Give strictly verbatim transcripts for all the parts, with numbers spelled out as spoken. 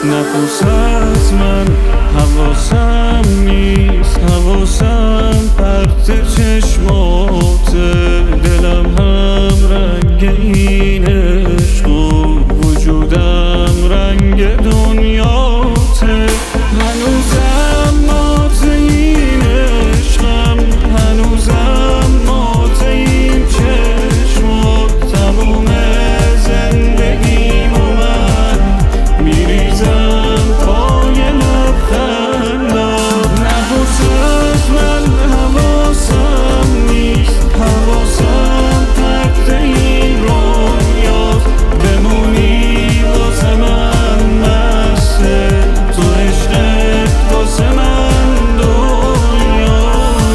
نپرس از من، حواسم نیست، حواسم پرت چشماته. دلم هم رنگ این عشق و وجودم رنگ دنیاته. هنوزم مات این عشقم، هنوزم مات این چشمات. تموم زندگیم و من میریزم پای لبخندم. نپرس از من، حواسم نیست، حواسم پرت این رویاست. بمونی واسه من مسته، تو عشقت واسه من دنیا.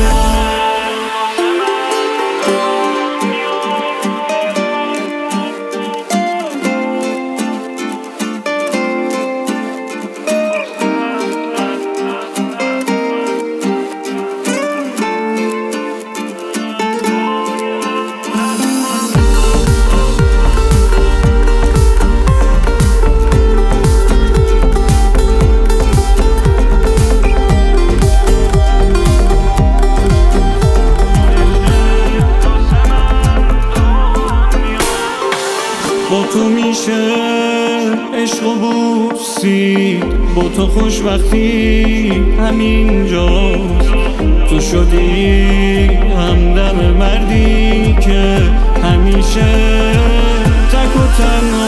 با تو میشه عشق و بوسید، با تو خوشبختی همینجاست. تو شدی همدم مردی که همیشه تک و تنها